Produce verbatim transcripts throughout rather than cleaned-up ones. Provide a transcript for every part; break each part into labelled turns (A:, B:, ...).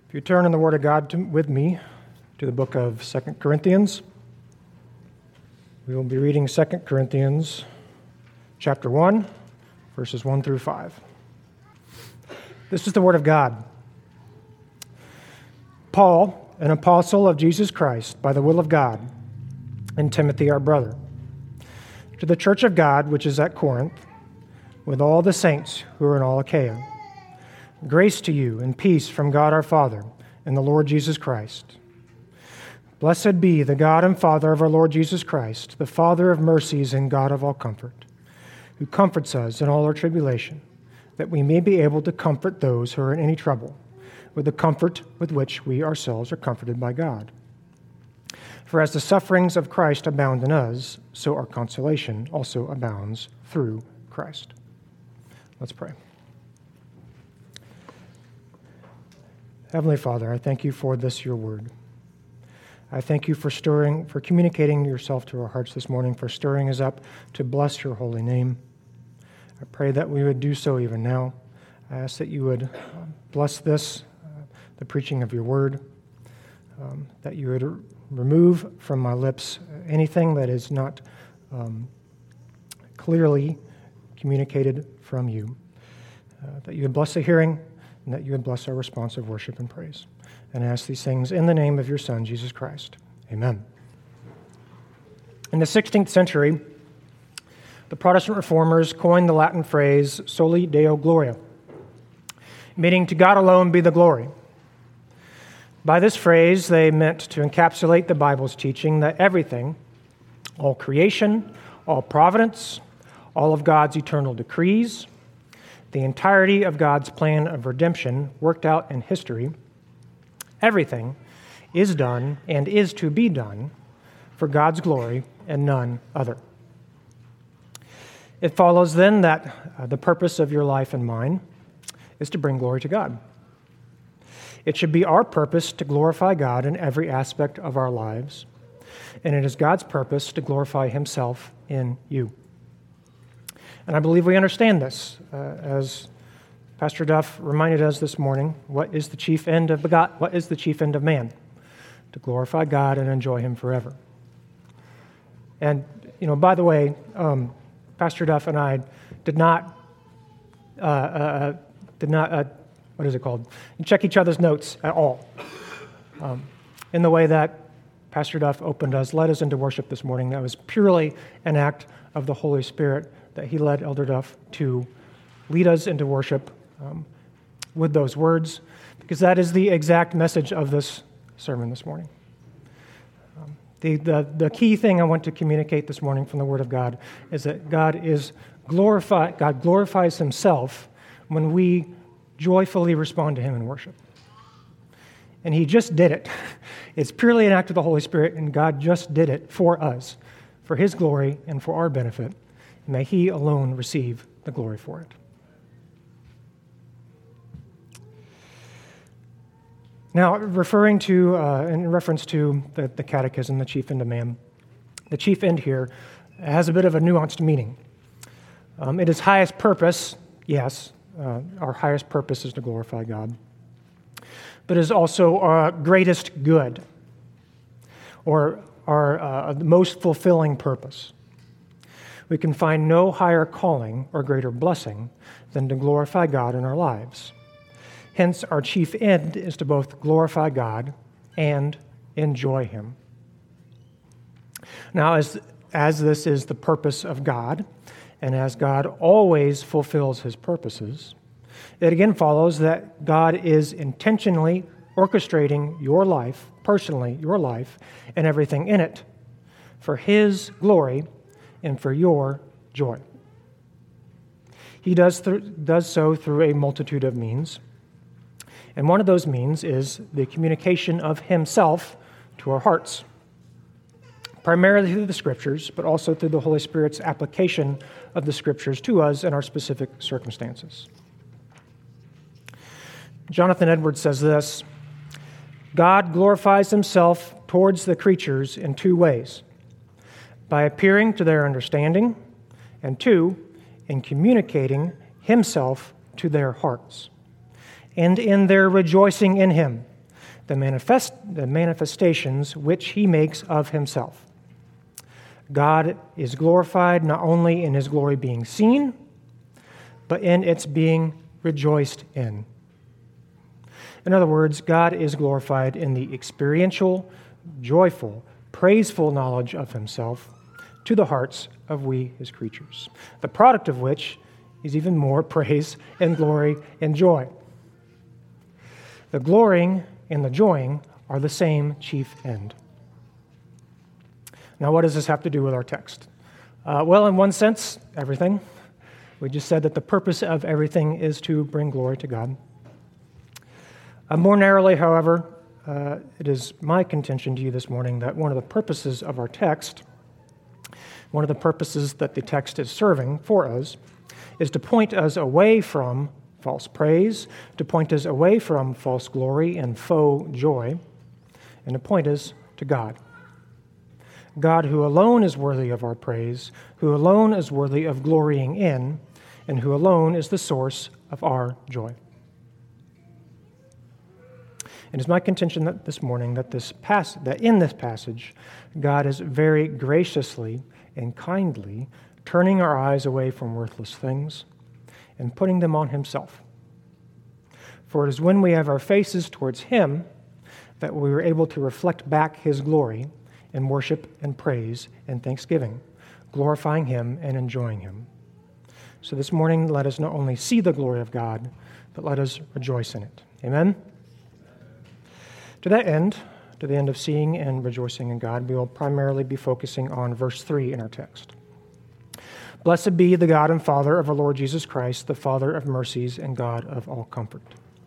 A: If you turn in the Word of God to, with me to the book of Second Corinthians, we will be reading Second Corinthians chapter one, verses one through five. This is the Word of God. Paul, an apostle of Jesus Christ, by the will of God, and Timothy, our brother, to the church of God which is at Corinth, with all the saints who are in all Achaia. Grace to you and peace from God our Father and the Lord Jesus Christ. Blessed be the God and Father of our Lord Jesus Christ, the Father of mercies and God of all comfort, who comforts us in all our tribulation, that we may be able to comfort those who are in any trouble, with the comfort with which we ourselves are comforted by God. For as the sufferings of Christ abound in us, so our consolation also abounds through Christ. Let's pray. Heavenly Father, I thank you for this, your word. I thank you for stirring, for communicating yourself to our hearts this morning, for stirring us up to bless your holy name. I pray that we would do so even now. I ask that you would bless this, uh, the preaching of your word, um, that you would remove from my lips anything that is not um, clearly communicated from you, uh, that you would bless the hearing, and that you would bless our response of worship and praise. And I ask these things in the name of your Son, Jesus Christ. Amen. In the sixteenth century, the Protestant reformers coined the Latin phrase soli Deo gloria, meaning to God alone be the glory. By this phrase, they meant to encapsulate the Bible's teaching that everything, all creation, all providence, all of God's eternal decrees, the entirety of God's plan of redemption worked out in history, everything is done and is to be done for God's glory and none other. It follows then that uh, the purpose of your life and mine is to bring glory to God. It should be our purpose to glorify God in every aspect of our lives, and it is God's purpose to glorify himself in you. And I believe we understand this. Uh, as Pastor Duff reminded us this morning, what is the chief end of God? What is the chief end of man? To glorify God and enjoy him forever. And, you know, by the way, um, Pastor Duff and I did not, uh, uh, did not, uh, what is it called? Check each other's notes at all. Um, in the way that Pastor Duff opened us, led us into worship this morning, that was purely an act of the Holy Spirit that he led Elder Duff to lead us into worship um, with those words, because that is the exact message of this sermon this morning. Um, the, the, the key thing I want to communicate this morning from the Word of God is that God is glorified, God glorifies himself when we joyfully respond to him in worship. And he just did it. It's purely an act of the Holy Spirit, and God just did it for us, for his glory and for our benefit. May he alone receive the glory for it. Now, referring to, uh, in reference to the, the catechism, the chief end of man, the chief end here has a bit of a nuanced meaning. Um, it is highest purpose, yes, uh, our highest purpose is to glorify God, but it is also our greatest good, or our uh, most fulfilling purpose. We can find no higher calling or greater blessing than to glorify God in our lives. Hence, our chief end is to both glorify God and enjoy him. Now, as, as this is the purpose of God, and as God always fulfills his purposes, it again follows that God is intentionally orchestrating your life, personally, your life, and everything in it for his glory and for your joy. He does, th- does so through a multitude of means. And one of those means is the communication of himself to our hearts, primarily through the Scriptures, but also through the Holy Spirit's application of the Scriptures to us in our specific circumstances. Jonathan Edwards says this: God glorifies himself towards the creatures in two ways: by appearing to their understanding, and two, in communicating himself to their hearts, and in their rejoicing in him the, manifest, the manifestations which he makes of himself. God is glorified not only in his glory being seen, but in its being rejoiced in. In other words, God is glorified in the experiential, joyful, praiseful knowledge of himself to the hearts of we, his creatures, the product of which is even more praise and glory and joy. The glorying and the joying are the same chief end. Now, what does this have to do with our text? Uh, well, in one sense, everything. We just said that the purpose of everything is to bring glory to God. Uh, more narrowly, however, uh, it is my contention to you this morning that one of the purposes of our text, one of the purposes that the text is serving for us, is to point us away from false praise, to point us away from false glory and faux joy, and to point us to God. God who alone is worthy of our praise, who alone is worthy of glorying in, and who alone is the source of our joy. It is my contention that this morning that this pass- that in this passage, God is very graciously and kindly turning our eyes away from worthless things and putting them on himself. For it is when we have our faces towards him that we are able to reflect back his glory in worship and praise and thanksgiving, glorifying him and enjoying him. So this morning, let us not only see the glory of God, but let us rejoice in it. Amen? To that end, to the end of seeing and rejoicing in God, we will primarily be focusing on verse three in our text. Blessed be the God and Father of our Lord Jesus Christ, the Father of mercies and God of all comfort.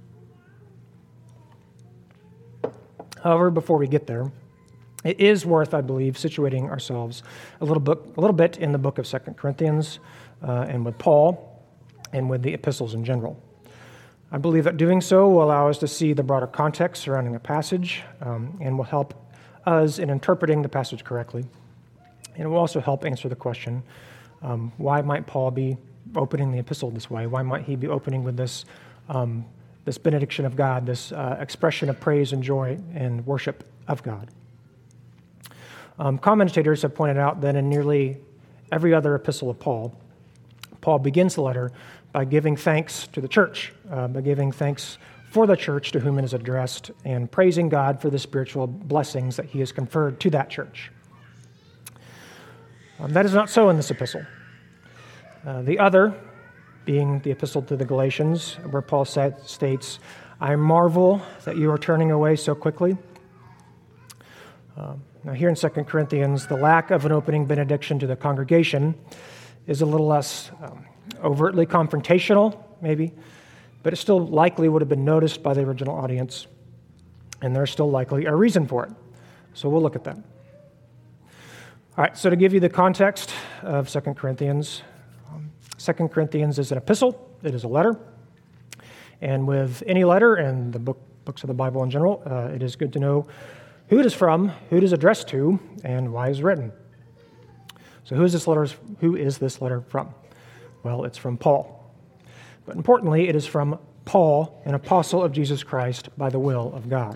A: However, before we get there, it is worth, I believe, situating ourselves a little bit, a little bit in the book of Second Corinthians uh, and with Paul and with the epistles in general. I believe that doing so will allow us to see the broader context surrounding the passage um, and will help us in interpreting the passage correctly. And it will also help answer the question, um, why might Paul be opening the epistle this way? Why might he be opening with this um, this benediction of God, this uh, expression of praise and joy and worship of God? Um, commentators have pointed out that in nearly every other epistle of Paul, Paul begins the letter by giving thanks to the church, uh, by giving thanks for the church to whom it is addressed, and praising God for the spiritual blessings that he has conferred to that church. Um, that is not so in this epistle. Uh, the other, being the epistle to the Galatians, where Paul said, states, I marvel that you are turning away so quickly. Um, Now, here in Second Corinthians, the lack of an opening benediction to the congregation is a little less um, overtly confrontational, maybe, but it still likely would have been noticed by the original audience, and there's still likely a reason for it. So we'll look at that. All right, so to give you the context of Second Corinthians, um, Second Corinthians is an epistle. It is a letter. And with any letter and the book, books of the Bible in general, uh, it is good to know who it is from, who it is addressed to, and why it is written. So who is this letter, who is this letter from? Well, it's from Paul. But importantly, it is from Paul, an apostle of Jesus Christ by the will of God.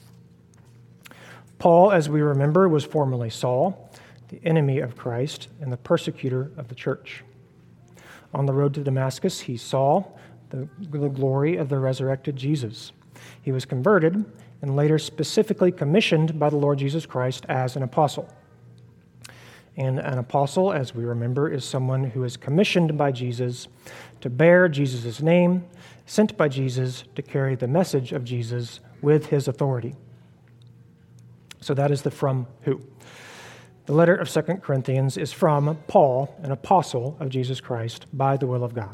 A: Paul, as we remember, was formerly Saul, the enemy of Christ and the persecutor of the church. On the road to Damascus, he saw the, the glory of the resurrected Jesus. He was converted and later specifically commissioned by the Lord Jesus Christ as an apostle. And an apostle, as we remember, is someone who is commissioned by Jesus to bear Jesus' name, sent by Jesus to carry the message of Jesus with his authority. So that is the from who. The letter of Second Corinthians is from Paul, an apostle of Jesus Christ by the will of God.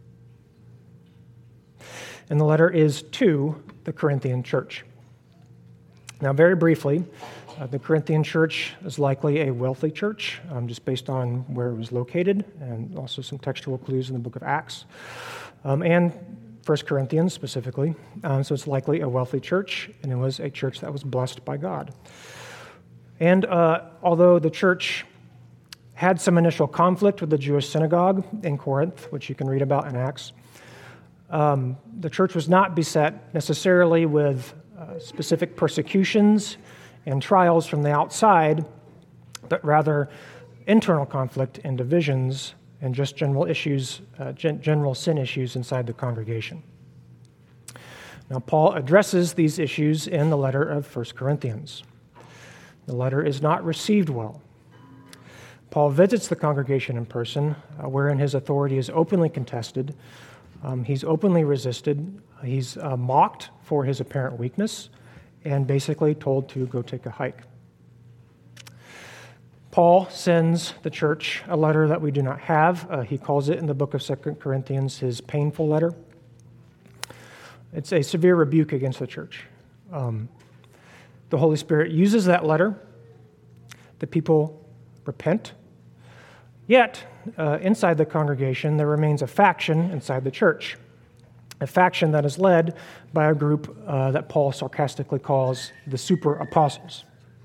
A: And the letter is to the Corinthian church. Now, very briefly, uh, the Corinthian church is likely a wealthy church, um, just based on where it was located, and also some textual clues in the book of Acts, um, and First Corinthians specifically. Um, so it's likely a wealthy church, and it was a church that was blessed by God. And uh, although the church had some initial conflict with the Jewish synagogue in Corinth, which you can read about in Acts, um, the church was not beset necessarily with Uh, specific persecutions and trials from the outside, but rather internal conflict and divisions and just general issues, uh, gen- general sin issues inside the congregation. Now, Paul addresses these issues in the letter of First Corinthians. The letter is not received well. Paul visits the congregation in person, uh, wherein his authority is openly contested. Um, he's openly resisted. He's uh, mocked for his apparent weakness and basically told to go take a hike. Paul sends the church a letter that we do not have. Uh, he calls it in the book of Second Corinthians his painful letter. It's a severe rebuke against the church. Um, the Holy Spirit uses that letter. The people repent. Yet, uh, inside the congregation, there remains a faction inside the church, a faction that is led by a group uh, that Paul sarcastically calls the super apostles.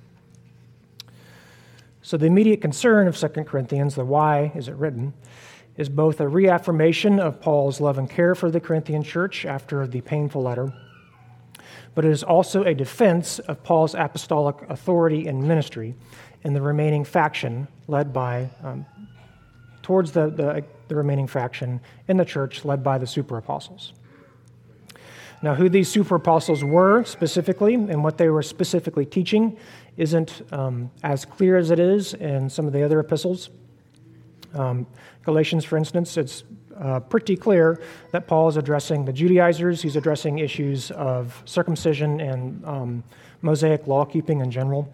A: So the immediate concern of Second Corinthians, the why is it written, is both a reaffirmation of Paul's love and care for the Corinthian church after the painful letter, but it is also a defense of Paul's apostolic authority and ministry in the remaining faction led by, um, towards the, the, the remaining faction in the church led by the super apostles. Now, who these super apostles were specifically and what they were specifically teaching isn't um, as clear as it is in some of the other epistles. Um, Galatians, for instance, it's uh, pretty clear that Paul is addressing the Judaizers. He's addressing issues of circumcision and um, Mosaic law-keeping in general.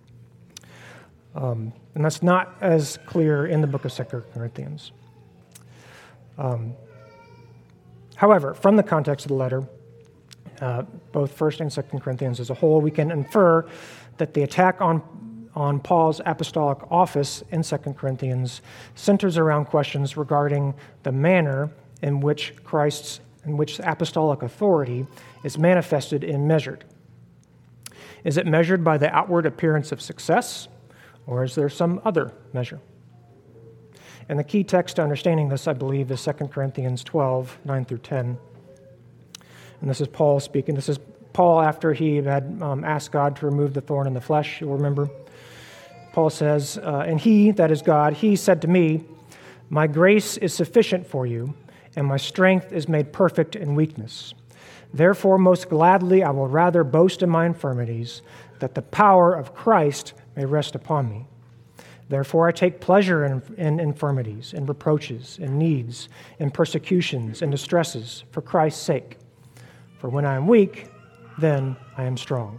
A: Um, and that's not as clear in the book of Second Corinthians. Um, however, from the context of the letter, uh, both First and Second Corinthians as a whole, we can infer that the attack on on Paul's apostolic office in Second Corinthians centers around questions regarding the manner in which Christ's, in which apostolic authority is manifested and measured. Is it measured by the outward appearance of success, or is there some other measure? And the key text to understanding this, I believe, is Second Corinthians twelve, nine through ten. And this is Paul speaking. This is Paul after he had um, asked God to remove the thorn in the flesh, you'll remember. Paul says, uh, and he, that is God, he said to me, my grace is sufficient for you, and my strength is made perfect in weakness. Therefore, most gladly I will rather boast in my infirmities, that the power of Christ may rest upon me. Therefore, I take pleasure in, in infirmities, in reproaches, in needs, in persecutions, in distresses, for Christ's sake. For when I am weak, then I am strong.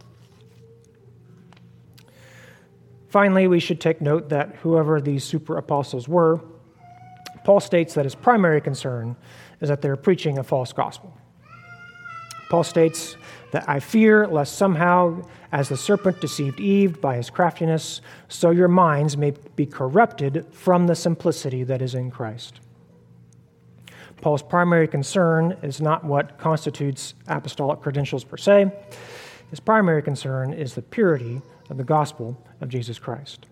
A: Finally, we should take note that whoever these super apostles were, Paul states that his primary concern is that they're preaching a false gospel. Paul states that I fear lest somehow, as the serpent deceived Eve by his craftiness, so your minds may be corrupted from the simplicity that is in Christ. Paul's primary concern is not what constitutes apostolic credentials per se. His primary concern is the purity of the gospel of Jesus Christ.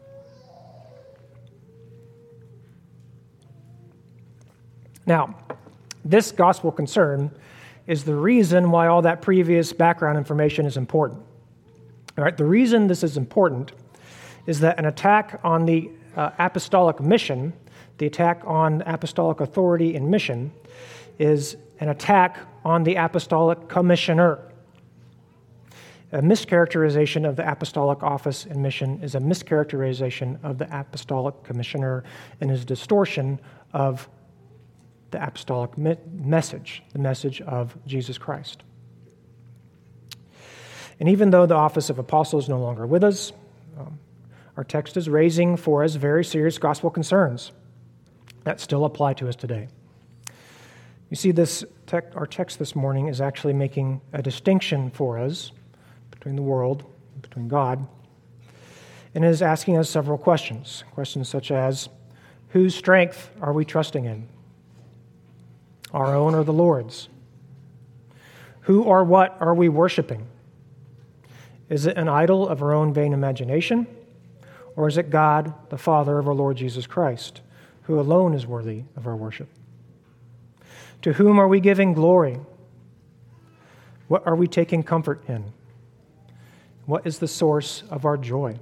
A: Now, this gospel concern is the reason why all that previous background information is important. All right, the reason this is important is that an attack on the uh, apostolic mission, the attack on apostolic authority and mission, is an attack on the apostolic commissioner. A mischaracterization of the apostolic office and mission is a mischaracterization of the apostolic commissioner and is a distortion of the apostolic me- message, the message of Jesus Christ. And even though the office of apostle is no longer with us, um, our text is raising for us very serious gospel concerns that still apply to us today. You see, this tech, our text this morning is actually making a distinction for us between the world, between God, and is asking us several questions. Questions such as, whose strength are we trusting in? Our own or the Lord's? Who or what are we worshiping? Is it an idol of our own vain imagination? Or is it God, the Father of our Lord Jesus Christ, who alone is worthy of our worship? To whom are we giving glory? What are we taking comfort in? What is the source of our joy?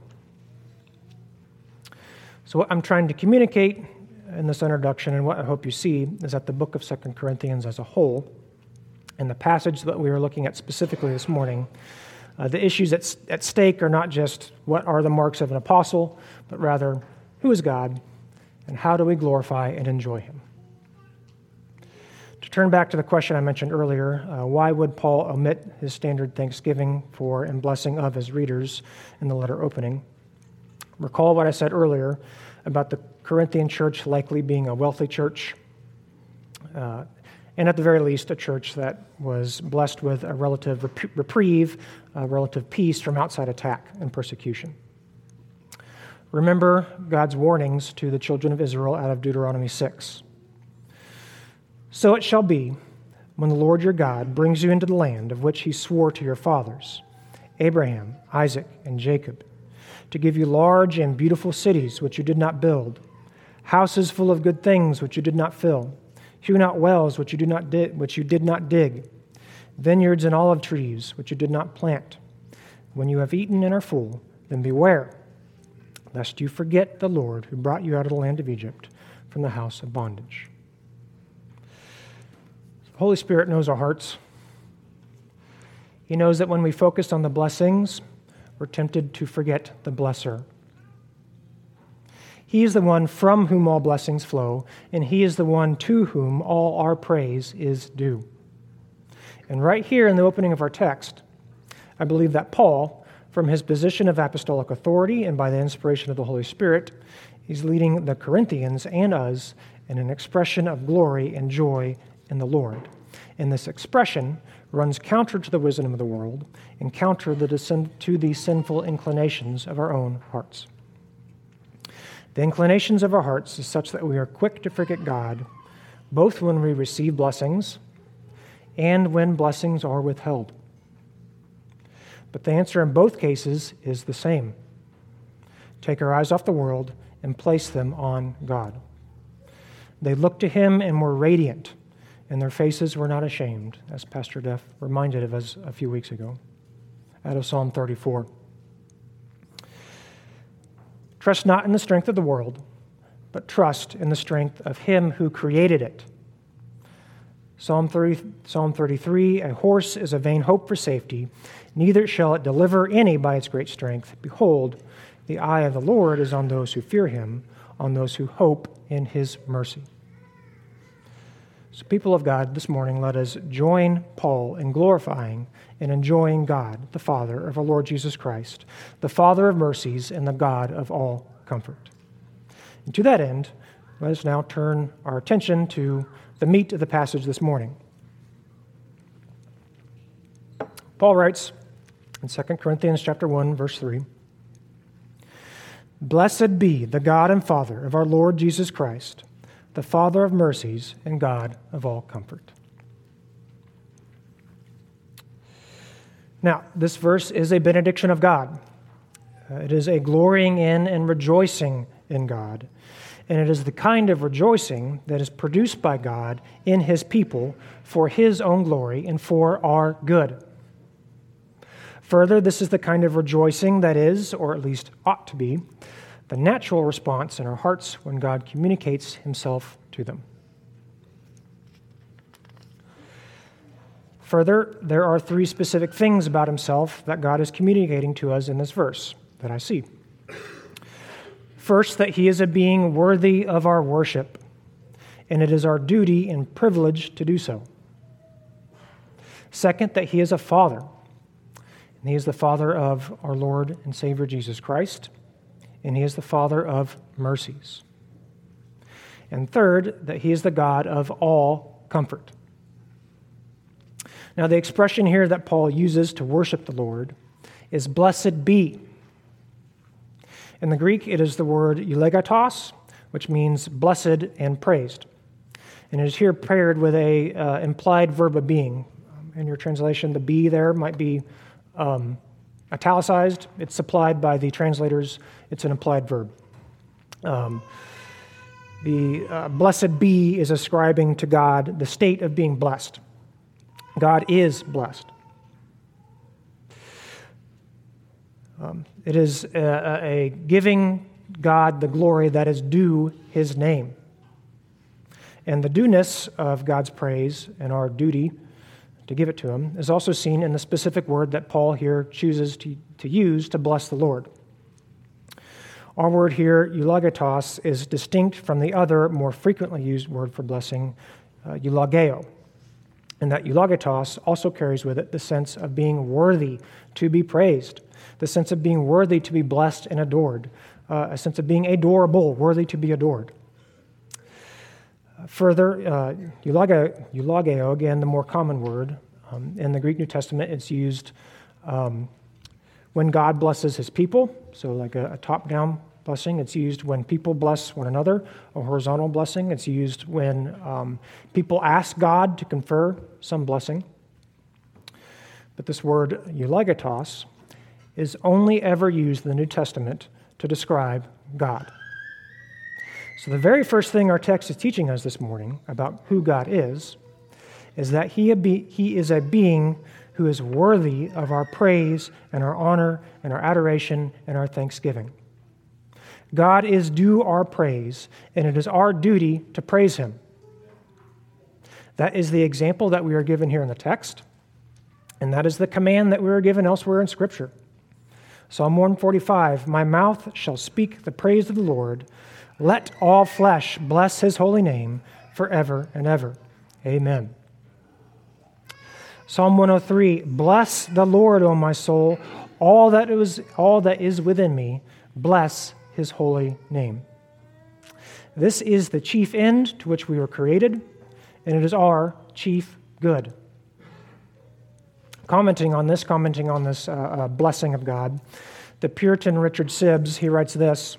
A: So what I'm trying to communicate in this introduction, and what I hope you see, is that the book of Second Corinthians as a whole, and the passage that we are looking at specifically this morning, uh, the issues at, at stake are not just what are the marks of an apostle, but rather, who is God, and how do we glorify and enjoy him? To turn back to the question I mentioned earlier, uh, why would Paul omit his standard thanksgiving for and blessing of his readers in the letter opening? Recall what I said earlier about the Corinthian church likely being a wealthy church, uh, and at the very least, a church that was blessed with a relative rep- reprieve, a relative peace from outside attack and persecution. Remember God's warnings to the children of Israel out of Deuteronomy six. So it shall be, when the Lord your God brings you into the land of which he swore to your fathers, Abraham, Isaac, and Jacob, to give you large and beautiful cities which you did not build, houses full of good things which you did not fill, hew not wells which you do not dig, which you did not dig, vineyards and olive trees which you did not plant. When you have eaten and are full, then beware, lest you forget the Lord who brought you out of the land of Egypt from the house of bondage. The Holy Spirit knows our hearts. He knows that when we focus on the blessings, we're tempted to forget the blesser. He is the one from whom all blessings flow, and he is the one to whom all our praise is due. And right here in the opening of our text, I believe that Paul, from his position of apostolic authority and by the inspiration of the Holy Spirit, is leading the Corinthians and us in an expression of glory and joy in the Lord. And this expression runs counter to the wisdom of the world and counter to the sinful inclinations of our own hearts. The inclinations of our hearts is such that we are quick to forget God, both when we receive blessings and when blessings are withheld. But the answer in both cases is the same. Take our eyes off the world and place them on God. They looked to him and were radiant, and their faces were not ashamed, as Pastor Duff reminded of us a few weeks ago, out of Psalm thirty-four. Trust not in the strength of the world, but trust in the strength of him who created it. Psalm thirty, Psalm thirty-three, a horse is a vain hope for safety, neither shall it deliver any by its great strength. Behold, the eye of the Lord is on those who fear him, on those who hope in his mercy. So, people of God, this morning, let us join Paul in glorifying and enjoying God, the Father of our Lord Jesus Christ, the Father of mercies and the God of all comfort. And to that end, let us now turn our attention to the meat of the passage this morning. Paul writes in Second Corinthians chapter one, verse three, "Blessed be the God and Father of our Lord Jesus Christ, the Father of mercies and God of all comfort." Now, this verse is a benediction of God. Uh, it is a glorying in and rejoicing in God. And it is the kind of rejoicing that is produced by God in his people for his own glory and for our good. Further, this is the kind of rejoicing that is, or at least ought to be, the natural response in our hearts when God communicates himself to them. Further, there are three specific things about himself that God is communicating to us in this verse that I see. First, that he is a being worthy of our worship, and it is our duty and privilege to do so. Second, that he is a father, and he is the Father of our Lord and Savior Jesus Christ, and he is the Father of mercies. And third, that he is the God of all comfort. Now, the expression here that Paul uses to worship the Lord is blessed be. In the Greek, it is the word eulegatos, which means blessed and praised. And it is here paired with a uh, implied verb of being. In your translation, the be there might be um, italicized. It's supplied by the translators. It's an implied verb. Um, the uh, blessed be is ascribing to God the state of being blessed. God is blessed. Um, it is a, a giving God the glory that is due his name. And the dueness of God's praise and our duty to give it to him is also seen in the specific word that Paul here chooses to, to use to bless the Lord. Our word here, eulogetos, is distinct from the other more frequently used word for blessing, uh, eulogeo. And that eulogetos also carries with it the sense of being worthy to be praised, the sense of being worthy to be blessed and adored, uh, a sense of being adorable, worthy to be adored. Further, uh, eulogeo, eulogeo, again, the more common word. Um, in the Greek New Testament, it's used um, when God blesses his people, so like a, a top-down blessing. It's used when people bless one another, a horizontal blessing. It's used when um, people ask God to confer some blessing. But this word eulogetos is only ever used in the New Testament to describe God. So the very first thing our text is teaching us this morning about who God is, is that he, he is a being who is worthy of our praise and our honor and our adoration and our thanksgiving. God is due our praise, and it is our duty to praise him. That is the example that we are given here in the text, and that is the command that we are given elsewhere in Scripture. Psalm one forty-five, "My mouth shall speak the praise of the Lord. Let all flesh bless his holy name forever and ever. Amen." Psalm one oh three, "Bless the Lord, O my soul, all that is all that is within me, bless his holy name." This is the chief end to which we were created, and it is our chief good. Commenting on this, commenting on this uh, uh, blessing of God, the Puritan Richard Sibbes, he writes this,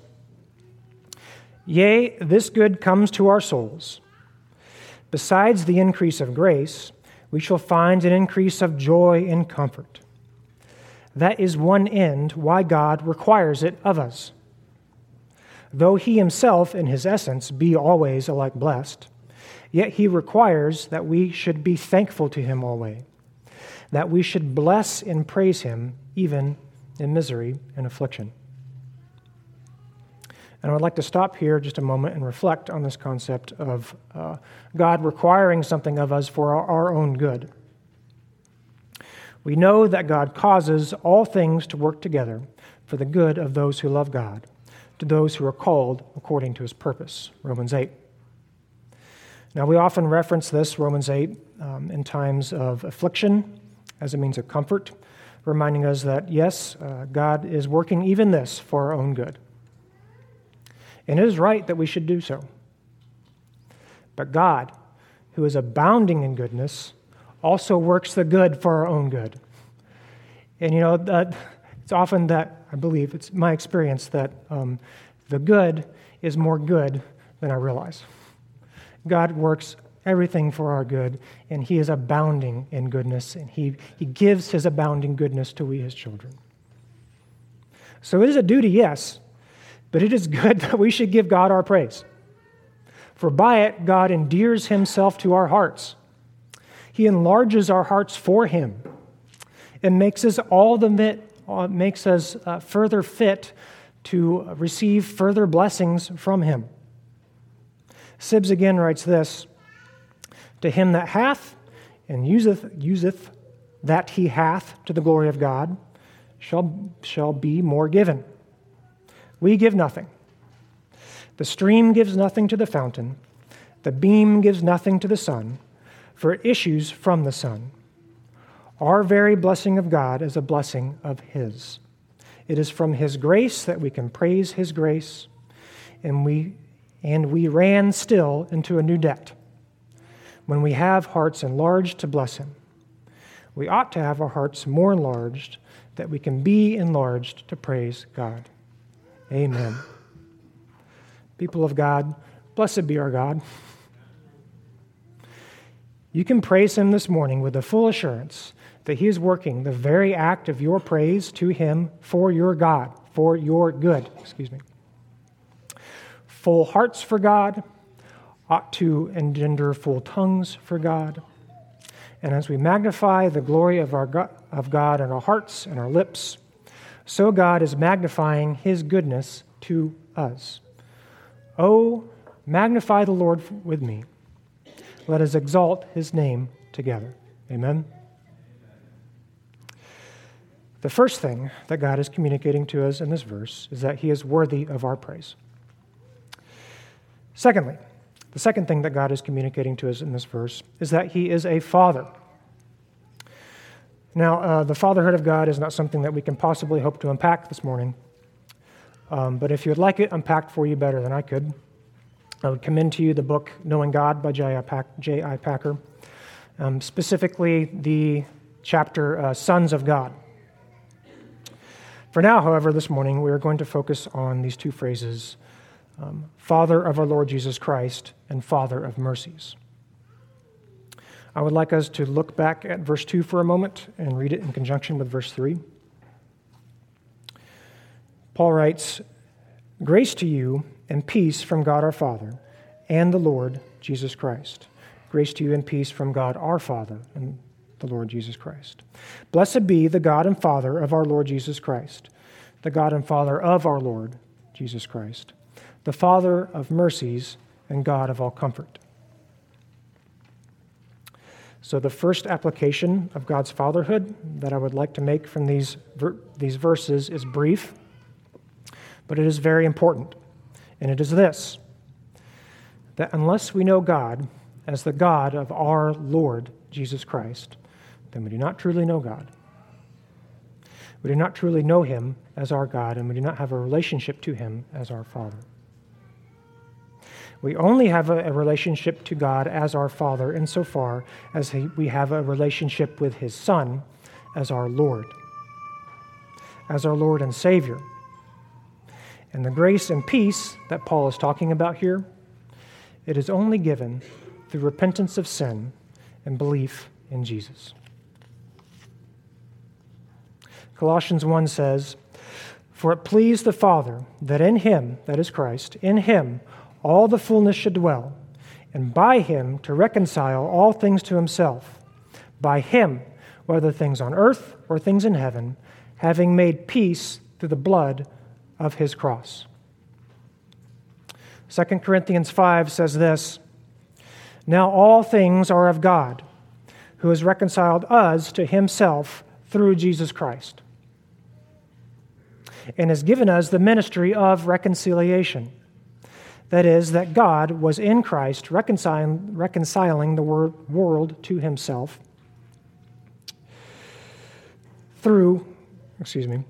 A: "Yea, this good comes to our souls. Besides the increase of grace, we shall find an increase of joy and comfort. That is one end why God requires it of us. Though he himself, in his essence, be always alike blessed, yet he requires that we should be thankful to him always, that we should bless and praise him even in misery and affliction." And I would like to stop here just a moment and reflect on this concept of uh, God requiring something of us for our, our own good. We know that God causes all things to work together for the good of those who love God, to those who are called according to his purpose, Romans eight. Now, we often reference this, Romans eight, um, in times of affliction as a means of comfort, reminding us that, yes, uh, God is working even this for our own good. And it is right that we should do so. But God, who is abounding in goodness, also works the good for our own good. And you know, that, it's often that, I believe, it's my experience that um, the good is more good than I realize. God works everything for our good, and he is abounding in goodness, and he, he gives his abounding goodness to we, his children. So it is a duty, yes, but it is good that we should give God our praise. For by it, God endears himself to our hearts. He enlarges our hearts for him and makes us all the fit, uh, makes us uh, further fit to receive further blessings from him. Sibbes again writes this, "To him that hath and useth, useth that he hath to the glory of God shall, shall be more given. We give nothing. The stream gives nothing to the fountain. The beam gives nothing to the sun, for it issues from the sun. Our very blessing of God is a blessing of his. It is from his grace that we can praise his grace, and we and we ran still into a new debt. When we have hearts enlarged to bless him, we ought to have our hearts more enlarged that we can be enlarged to praise God." Amen. People of God, blessed be our God. You can praise him this morning with the full assurance that he is working the very act of your praise to him for your God, for your good, excuse me. Full hearts for God ought to engender full tongues for God. And as we magnify the glory of our God, of God in our hearts and our lips, so God is magnifying his goodness to us. Oh, magnify the Lord with me. Let us exalt his name together. Amen. The first thing that God is communicating to us in this verse is that he is worthy of our praise. Secondly, the second thing that God is communicating to us in this verse is that he is a father. Now, uh, the fatherhood of God is not something that we can possibly hope to unpack this morning. Um, but if you would like it unpacked for you better than I could, I would commend to you the book Knowing God by J I Packer, um, specifically the chapter uh, Sons of God. For now, however, this morning, we are going to focus on these two phrases, um, Father of our Lord Jesus Christ and Father of mercies. I would like us to look back at verse two for a moment and read it in conjunction with verse three. Paul writes, "Grace to you and peace from God our Father and the Lord Jesus Christ." Grace to you and peace from God our Father and the Lord Jesus Christ. Blessed be the God and Father of our Lord Jesus Christ, the God and Father of our Lord Jesus Christ, the Father of mercies and God of all comfort. So the first application of God's fatherhood that I would like to make from these, ver- these verses is brief, but it is very important. And it is this, that unless we know God as the God of our Lord Jesus Christ, then we do not truly know God. We do not truly know him as our God, and we do not have a relationship to him as our Father. We only have a, a relationship to God as our Father insofar as he, we have a relationship with his Son as our Lord, as our Lord and Savior. And the grace and peace that Paul is talking about here, it is only given through repentance of sin and belief in Jesus. Colossians one says, "For it pleased the Father that in him," that is Christ, "in him all the fullness should dwell, and by him to reconcile all things to himself, by him, whether things on earth or things in heaven, having made peace through the blood of his cross." Second Corinthians five says this, "Now all things are of God, who has reconciled us to himself through Jesus Christ, and has given us the ministry of reconciliation." That is, that God was in Christ reconciling, reconciling the wor- world to himself through, excuse me,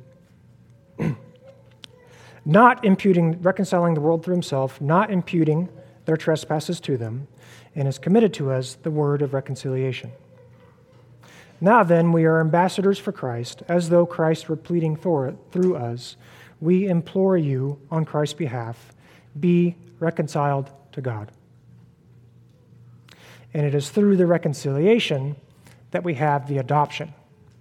A: not imputing, reconciling the world through himself, not imputing their trespasses to them, and has committed to us the word of reconciliation. Now then, we are ambassadors for Christ, as though Christ were pleading for it through us. We implore you on Christ's behalf, be reconciled to God. And it is through the reconciliation that we have the adoption.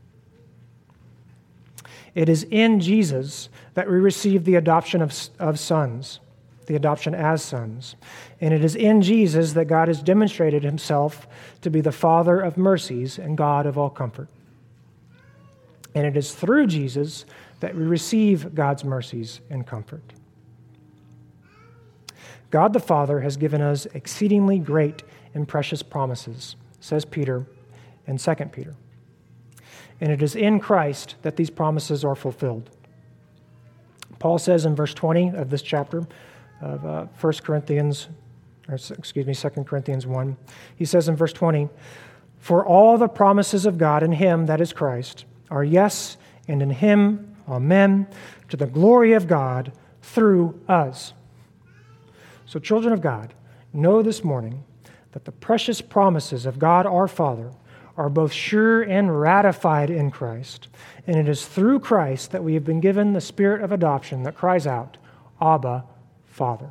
A: It is in Jesus that we receive the adoption of, of sons, the adoption as sons. And it is in Jesus that God has demonstrated himself to be the Father of mercies and God of all comfort. And it is through Jesus that we receive God's mercies and comfort. God the Father has given us exceedingly great and precious promises, says Peter in Second Peter. And it is in Christ that these promises are fulfilled. Paul says in verse twenty of this chapter of uh, First Corinthians, or excuse me, Second Corinthians one, he says in verse twenty, "For all the promises of God in him, that is Christ, are yes, and in him, amen, to the glory of God through us." So children of God, know this morning that the precious promises of God our Father are both sure and ratified in Christ. And it is through Christ that we have been given the spirit of adoption that cries out, Abba, Father.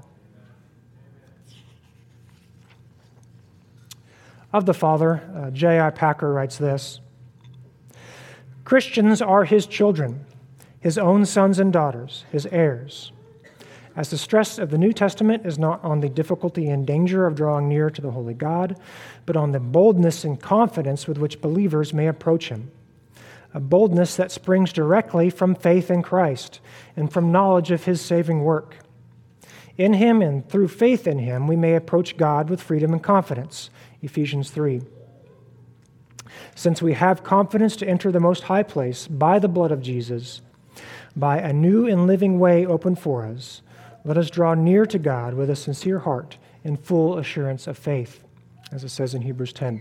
A: Of the Father, uh, J I Packer writes this, "Christians are his children, his own sons and daughters, his heirs. As the stress of the New Testament is not on the difficulty and danger of drawing near to the holy God, but on the boldness and confidence with which believers may approach him. a boldness that springs directly from faith in Christ and from knowledge of his saving work. In him and through faith in him, we may approach God with freedom and confidence. Ephesians three. Since we have confidence to enter the most high place by the blood of Jesus, by a new and living way open for us, let us draw near to God with a sincere heart in full assurance of faith, as it says in Hebrews ten.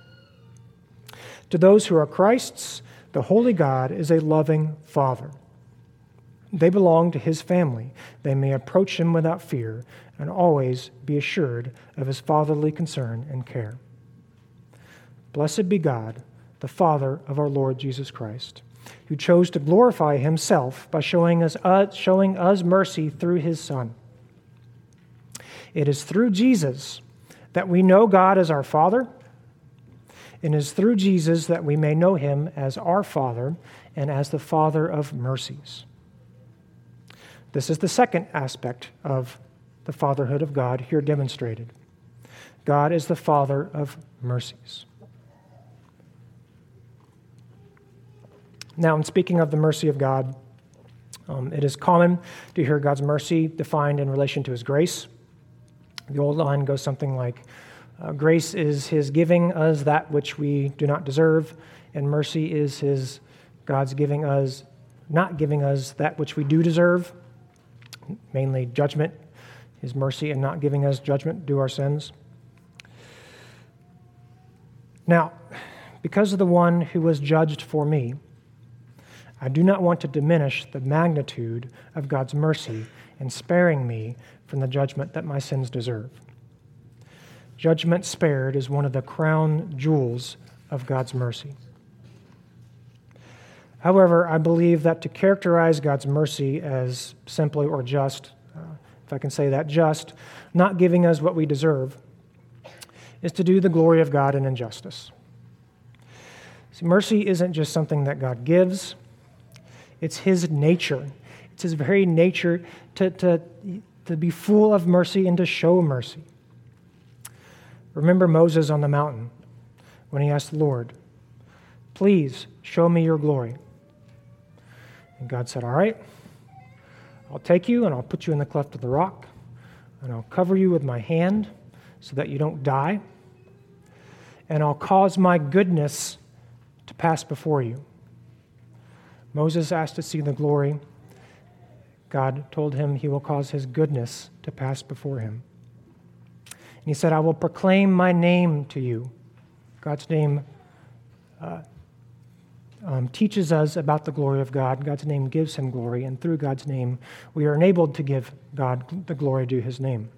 A: To those who are Christ's, the holy God is a loving Father. They belong to his family. They may approach him without fear and always be assured of his fatherly concern and care. Blessed be God, the Father of our Lord Jesus Christ, who chose to glorify himself by showing us, uh, showing us mercy through his Son. It is through Jesus that we know God as our Father, and it is through Jesus that we may know him as our Father and as the Father of mercies. This is the second aspect of the fatherhood of God here demonstrated. God is the Father of mercies. Now, in speaking of the mercy of God, um, it is common to hear God's mercy defined in relation to his grace. The old line goes something like, uh, grace is his giving us that which we do not deserve, and mercy is his God's giving us, not giving us that which we do deserve, mainly judgment, his mercy in not giving us judgment due our sins. Now, because of the one who was judged for me, I do not want to diminish the magnitude of God's mercy in sparing me from the judgment that my sins deserve. Judgment spared is one of the crown jewels of God's mercy. However, I believe that to characterize God's mercy as simply or just, uh, if I can say that, just, not giving us what we deserve, is to do the glory of God in injustice. See, mercy isn't just something that God gives. It's his nature. It's his very nature to, to, to be full of mercy and to show mercy. Remember Moses on the mountain when he asked the Lord, please show me your glory. And God said, all right, I'll take you and I'll put you in the cleft of the rock and I'll cover you with my hand so that you don't die. And I'll cause my goodness to pass before you. Moses asked to see the glory. God told him he will cause his goodness to pass before him. And he said, I will proclaim my name to you. God's name uh, um, teaches us about the glory of God. God's name gives him glory, and through God's name, we are enabled to give God the glory due his name.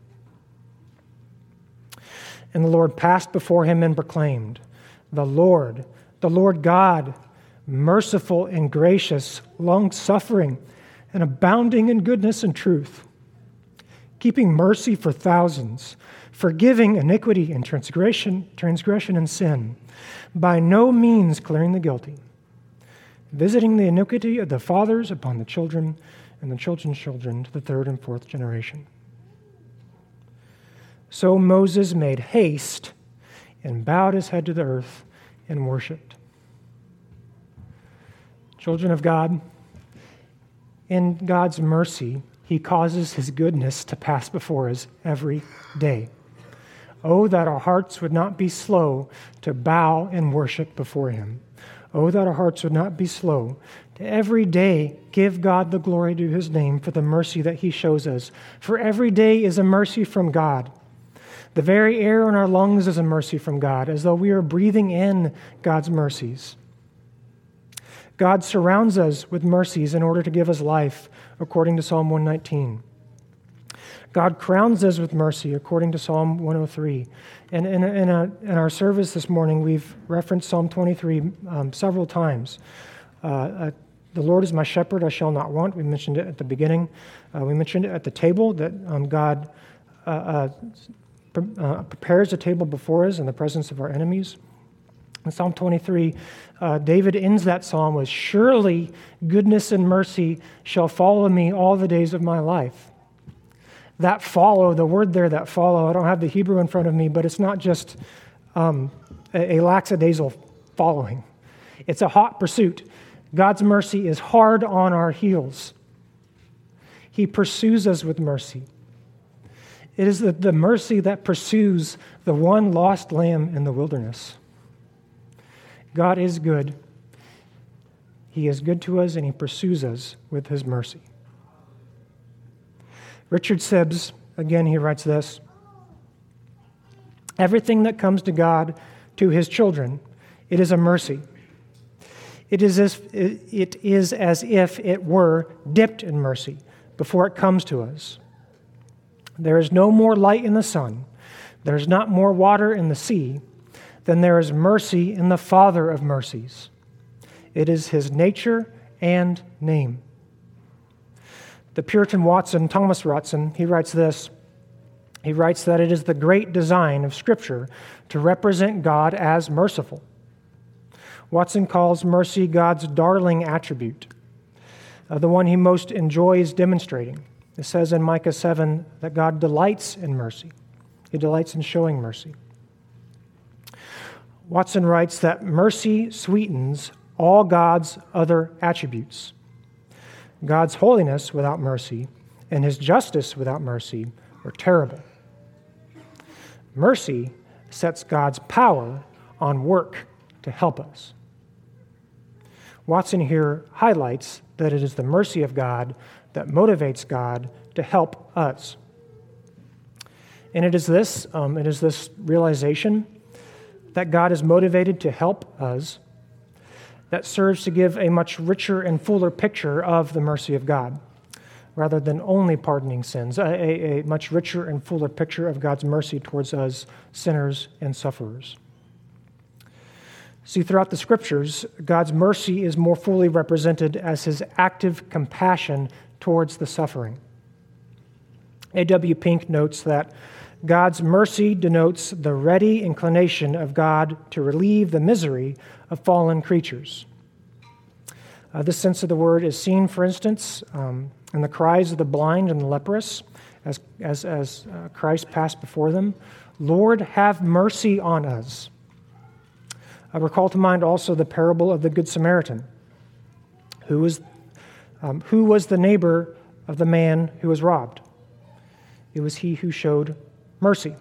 A: And the Lord passed before him and proclaimed, the Lord, the Lord God, merciful and gracious, long-suffering, and abounding in goodness and truth, keeping mercy for thousands, forgiving iniquity and transgression, transgression and sin, by no means clearing the guilty, visiting the iniquity of the fathers upon the children and the children's children to the third and fourth generation. So Moses made haste and bowed his head to the earth and worshipped. Children of God, in God's mercy, he causes his goodness to pass before us every day. Oh, that our hearts would not be slow to bow and worship before him. Oh, that our hearts would not be slow to every day give God the glory to his name for the mercy that he shows us. For every day is a mercy from God. The very air in our lungs is a mercy from God, as though we are breathing in God's mercies. God surrounds us with mercies in order to give us life, according to Psalm one nineteen. God crowns us with mercy, according to Psalm one oh three. And in, in, a, in our service this morning, we've referenced Psalm twenty-three um, several times. Uh, uh, the Lord is my shepherd, I shall not want. We mentioned it at the beginning. Uh, we mentioned it at the table, that um, God uh, uh, pre- uh, prepares a table before us in the presence of our enemies. In Psalm twenty-three, uh, David ends that psalm with, surely goodness and mercy shall follow me all the days of my life. That follow, the word there, that follow, I don't have the Hebrew in front of me, but it's not just um, a, a lackadaisical following. It's a hot pursuit. God's mercy is hard on our heels. He pursues us with mercy. It is the, the mercy that pursues the one lost lamb in the wilderness. God is good. He is good to us, and he pursues us with his mercy. Richard Sibbes, again, he writes this: everything that comes to God, to his children, it is a mercy. It is as, it is as if it were dipped in mercy before it comes to us. There is no more light in the sun, there is not more water in the sea, than there is mercy in the Father of mercies. It is his nature and name. The Puritan Watson, Thomas Watson, he writes this. He writes that it is the great design of Scripture to represent God as merciful. Watson calls mercy God's darling attribute, uh, the one he most enjoys demonstrating. It says in Micah seven that God delights in mercy. He delights in showing mercy. Watson writes that mercy sweetens all God's other attributes. God's holiness without mercy and his justice without mercy are terrible. Mercy sets God's power on work to help us. Watson here highlights that it is the mercy of God that motivates God to help us. And it is this, um, it is this realization that God is motivated to help us that serves to give a much richer and fuller picture of the mercy of God, rather than only pardoning sins, a, a, a much richer and fuller picture of God's mercy towards us, sinners and sufferers. See, throughout the Scriptures, God's mercy is more fully represented as his active compassion towards the suffering. A W Pink notes that God's mercy denotes the ready inclination of God to relieve the misery of fallen creatures. Uh, this sense of the word is seen, for instance, um, in the cries of the blind and the leprous as, as, as uh, Christ passed before them. Lord, have mercy on us. I recall to mind also the parable of the Good Samaritan, who was, um, who was the neighbor of the man who was robbed. It was he who showed mercy.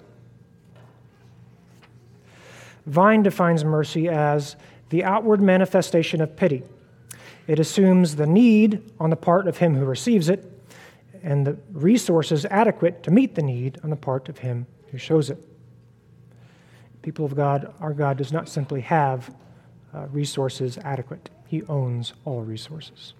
A: Vine defines mercy as the outward manifestation of pity. It assumes the need on the part of him who receives it and the resources adequate to meet the need on the part of him who shows it. People of God, our God does not simply have uh, resources adequate. He owns all resources.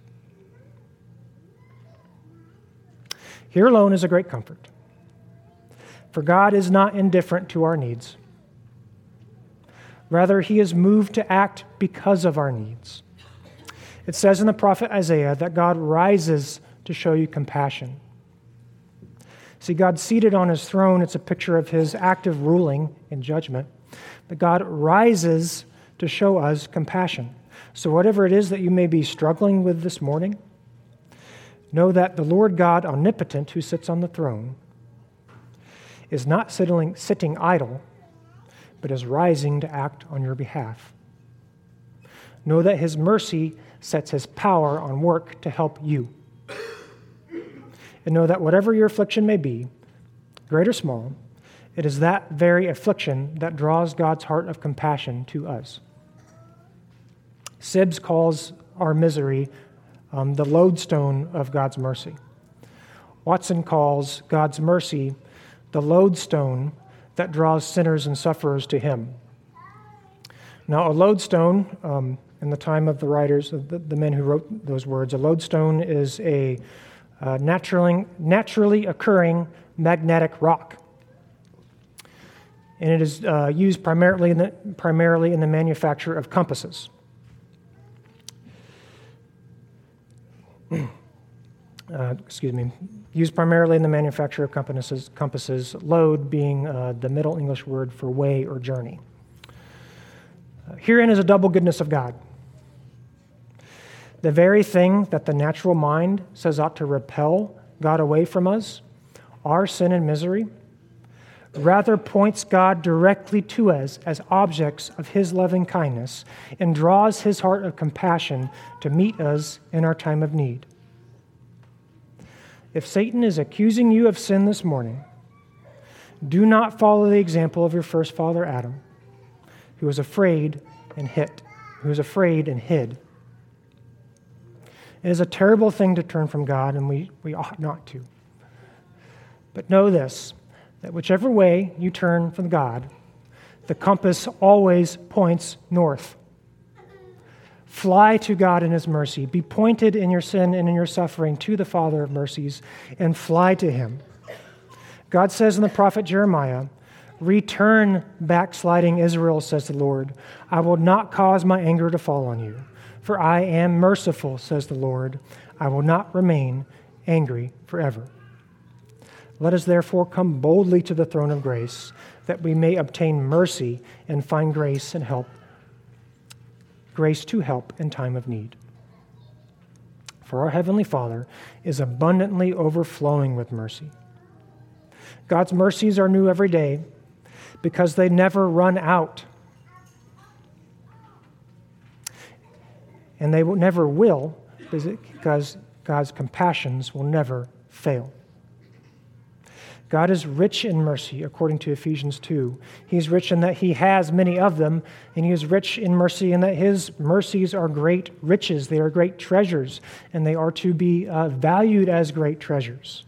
A: Here alone is a great comfort. For God is not indifferent to our needs. Rather, he is moved to act because of our needs. It says in the prophet Isaiah that God rises to show you compassion. See, God seated on his throne, it's a picture of his active ruling and judgment. But God rises to show us compassion. So whatever it is that you may be struggling with this morning, know that the Lord God omnipotent who sits on the throne is not sitting, sitting idle, but is rising to act on your behalf. Know that his mercy sets his power on work to help you. And know that whatever your affliction may be, great or small, it is that very affliction that draws God's heart of compassion to us. Sibbes calls our misery um, the lodestone of God's mercy. Watson calls God's mercy the lodestone that draws sinners and sufferers to him. Now, a lodestone, um, in the time of the writers, the, the men who wrote those words, a lodestone is a uh, naturally, naturally occurring magnetic rock. And it is uh, used primarily in, the, primarily in the manufacture of compasses. Uh, excuse me, used primarily in the manufacture of compasses, compasses lode being uh, the Middle English word for way or journey. Uh, herein is a double goodness of God. The very thing that the natural mind says ought to repel God away from us, our sin and misery, rather points God directly to us as objects of his loving kindness and draws his heart of compassion to meet us in our time of need. If Satan is accusing you of sin this morning, do not follow the example of your first father Adam, who was afraid and hid, who was afraid and hid. It is a terrible thing to turn from God, and we, we ought not to. But know this, that whichever way you turn from God, the compass always points north. Fly to God in his mercy. Be pointed in your sin and in your suffering to the Father of mercies, and fly to him. God says in the prophet Jeremiah, "Return, backsliding Israel, says the Lord. I will not cause my anger to fall on you. For I am merciful, says the Lord. I will not remain angry forever." Let us therefore come boldly to the throne of grace, that we may obtain mercy and find grace and help, grace to help in time of need. For our Heavenly Father is abundantly overflowing with mercy. God's mercies are new every day because they never run out. And they will, never will, because God's compassions will never fail. God is rich in mercy, according to Ephesians two. He's rich in that he has many of them, and he is rich in mercy in that his mercies are great riches. They are great treasures, and they are to be uh, valued as great treasures.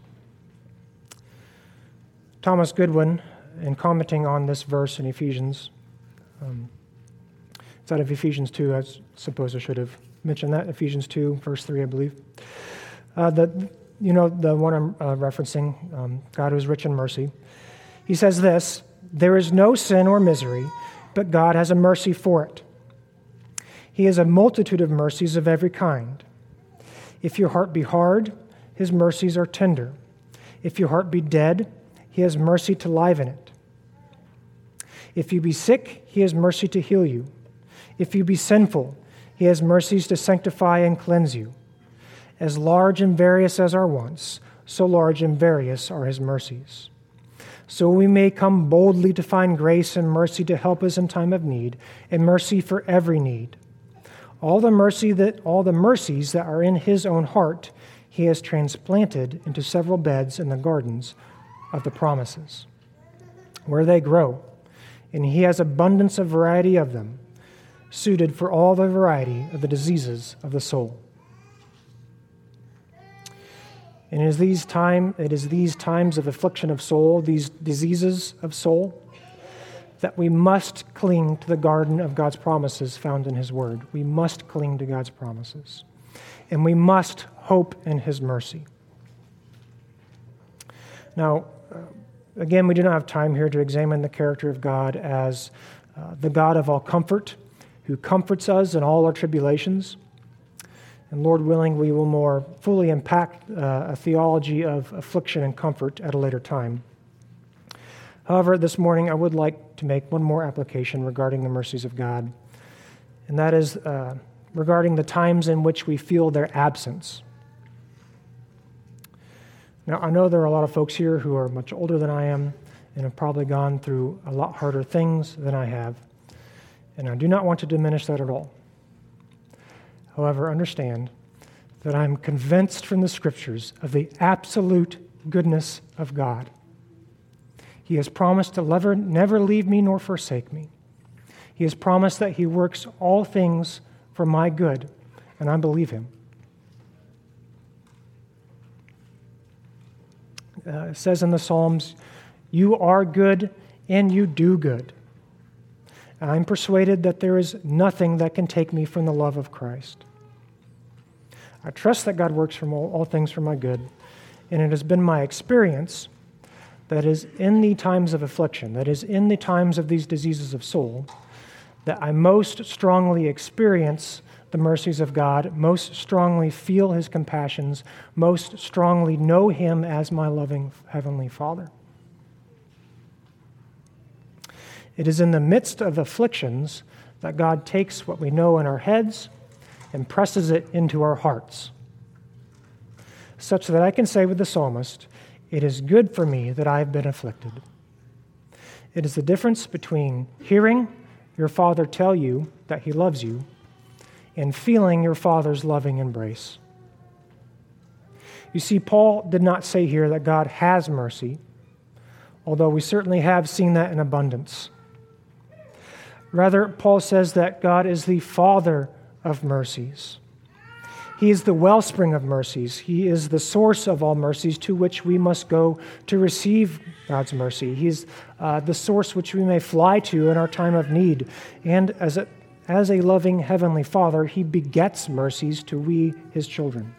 A: Thomas Goodwin, in commenting on this verse in Ephesians, um, it's out of Ephesians two. I suppose I should have mentioned that. Ephesians two, verse three, I believe. Uh, the, you know, the one I'm uh, referencing, um, God who is rich in mercy. He says this, "There is no sin or misery, but God has a mercy for it. He has a multitude of mercies of every kind. If your heart be hard, his mercies are tender. If your heart be dead, he has mercy to liven it. If you be sick, he has mercy to heal you. If you be sinful, he has mercies to sanctify and cleanse you. As large and various as our wants, so large and various are his mercies. So we may come boldly to find grace and mercy to help us in time of need, and mercy for every need. All the mercy that all the mercies that are in his own heart, he has transplanted into several beds in the gardens of the promises, where they grow, and he has abundance of variety of them, suited for all the variety of the diseases of the soul. And it is these time, it is these times of affliction of soul, these diseases of soul, that we must cling to the garden of God's promises found in his word. We must cling to God's promises. And we must hope in his mercy. Now, again, we do not have time here to examine the character of God as uh, the God of all comfort, who comforts us in all our tribulations. And Lord willing, we will more fully unpack uh, a theology of affliction and comfort at a later time. However, this morning I would like to make one more application regarding the mercies of God, and that is uh, regarding the times in which we feel their absence. Now, I know there are a lot of folks here who are much older than I am and have probably gone through a lot harder things than I have, and I do not want to diminish that at all. However, understand that I'm convinced from the Scriptures of the absolute goodness of God. He has promised to never, never leave me nor forsake me. He has promised that he works all things for my good, and I believe him. Uh, it says in the Psalms, "You are good and you do good." I'm persuaded that there is nothing that can take me from the love of Christ. I trust that God works from all, all things for my good, and it has been my experience that is in the times of affliction, that is in the times of these diseases of soul, that I most strongly experience the mercies of God, most strongly feel his compassions, most strongly know him as my loving Heavenly Father. It is in the midst of afflictions that God takes what we know in our heads and presses it into our hearts, such that I can say with the psalmist, "It is good for me that I have been afflicted." It is the difference between hearing your Father tell you that He loves you and feeling your Father's loving embrace. You see, Paul did not say here that God has mercy, although we certainly have seen that in abundance. Rather, Paul says that God is the Father of mercies. He is the wellspring of mercies. He is the source of all mercies to which we must go to receive God's mercy. He is uh, the source which we may fly to in our time of need. And as a, as a loving Heavenly Father, He begets mercies to we, His children.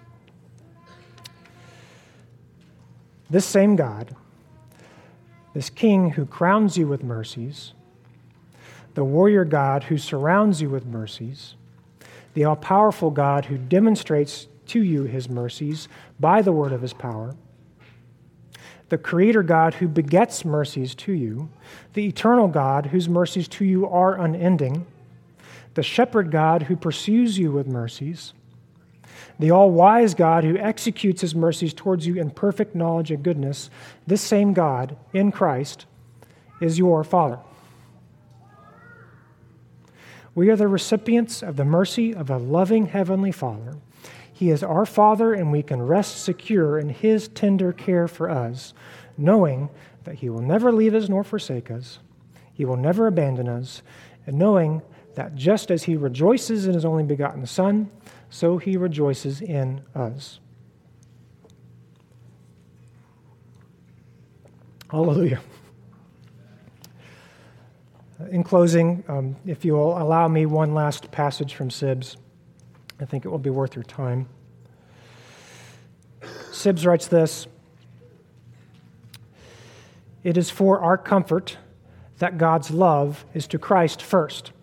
A: This same God, this King who crowns you with mercies, the warrior God who surrounds you with mercies, the all-powerful God who demonstrates to you His mercies by the word of His power, the Creator God who begets mercies to you, the eternal God whose mercies to you are unending, the shepherd God who pursues you with mercies, the all-wise God who executes His mercies towards you in perfect knowledge and goodness, this same God in Christ is your Father. We are the recipients of the mercy of a loving Heavenly Father. He is our Father, and we can rest secure in His tender care for us, knowing that He will never leave us nor forsake us. He will never abandon us, and knowing that just as He rejoices in His only begotten Son, so He rejoices in us. Hallelujah. In closing, um, if you will allow me one last passage from Sibbes, I think it will be worth your time. Sibbes writes this: "It is for our comfort that God's love is to Christ first.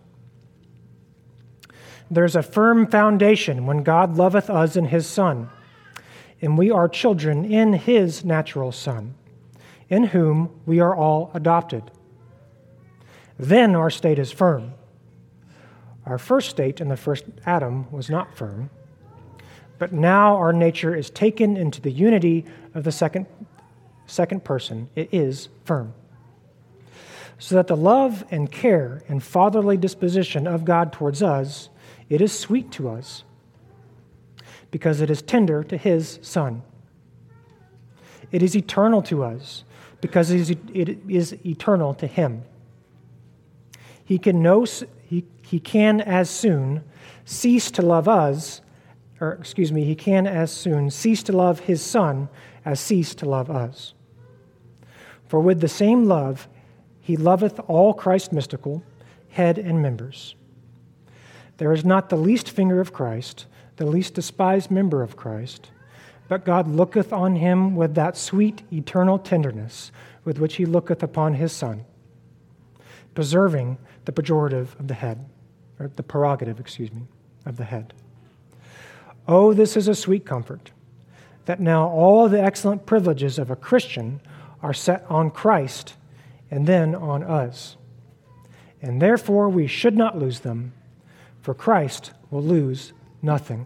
A: There's a firm foundation when God loveth us in His Son, and we are children in His natural Son, in whom we are all adopted. Then our state is firm. Our first state in the first Adam was not firm, but now our nature is taken into the unity of the second, second person. It is firm. So that the love and care and fatherly disposition of God towards us, it is sweet to us, because it is tender to His Son. It is eternal to us, because it is eternal to Him. He can know, he, he can as soon cease to love us, or excuse me, He can as soon cease to love His Son as cease to love us. For with the same love He loveth all Christ mystical, head and members. There is not the least finger of Christ, the least despised member of Christ, but God looketh on him with that sweet eternal tenderness with which He looketh upon His Son, preserving the pejorative of the head, or the prerogative, excuse me, of the head. Oh, this is a sweet comfort, that now all the excellent privileges of a Christian are set on Christ and then on us. And therefore we should not lose them, for Christ will lose nothing.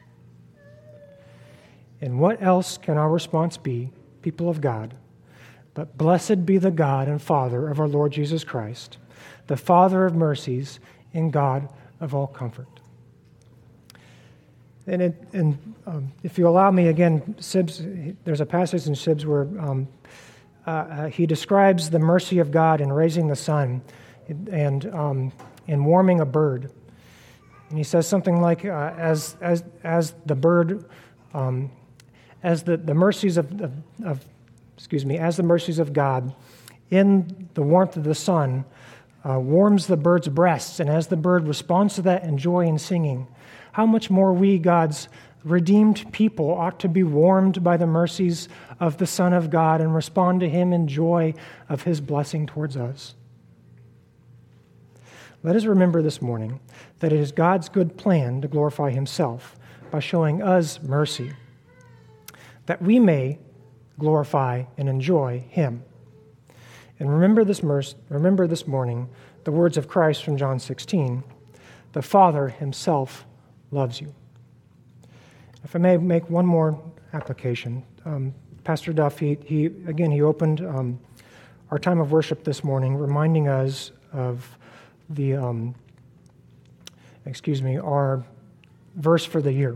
A: And what else can our response be, people of God, but blessed be the God and Father of our Lord Jesus Christ, the Father of mercies and God of all comfort." And, it, and um, if you allow me again, Sibbes, there's a passage in Sibbes where um, uh, uh, he describes the mercy of God in raising the sun and um, in warming a bird. And he says something like, uh, as as as the bird, um, as the, the mercies of, of, of, excuse me, as the mercies of God in the warmth of the sun uh, warms the bird's breasts, and as the bird responds to that in joy and singing, how much more we, God's redeemed people, ought to be warmed by the mercies of the Son of God and respond to Him in joy of His blessing towards us. Let us remember this morning that it is God's good plan to glorify Himself by showing us mercy, that we may glorify and enjoy Him. And remember this, mercy, remember this morning the words of Christ from John sixteen, "The Father Himself loves you." If I may make one more application, um, Pastor Duff, he, he again, he opened um, our time of worship this morning, reminding us of the, um, excuse me, our verse for the year.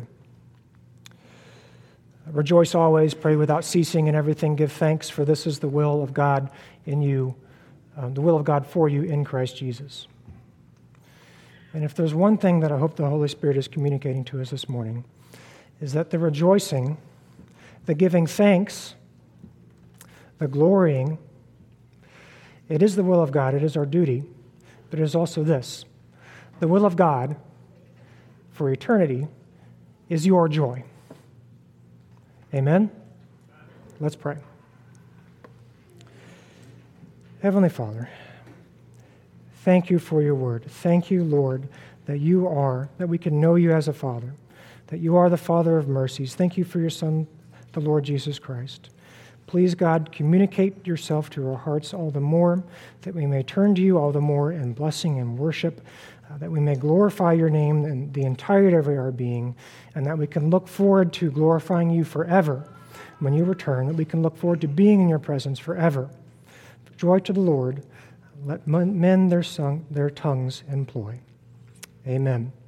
A: Rejoice always, pray without ceasing, in everything give thanks, for this is the will of God in you, um, the will of God for you in Christ Jesus. And if there's one thing that I hope the Holy Spirit is communicating to us this morning, is that the rejoicing, the giving thanks, the glorying, it is the will of God, it is our duty, but it is also this. The will of God for eternity is your joy. Amen? Let's pray. Heavenly Father, thank you for your word. Thank you, Lord, that you are, that we can know you as a Father, that you are the Father of mercies. Thank you for your Son, the Lord Jesus Christ. Please, God, communicate yourself to our hearts all the more, that we may turn to you all the more in blessing and worship, uh, that we may glorify your name in the entirety of our being, and that we can look forward to glorifying you forever when you return, that we can look forward to being in your presence forever. Joy to the Lord, let men their, song, their tongues employ. Amen.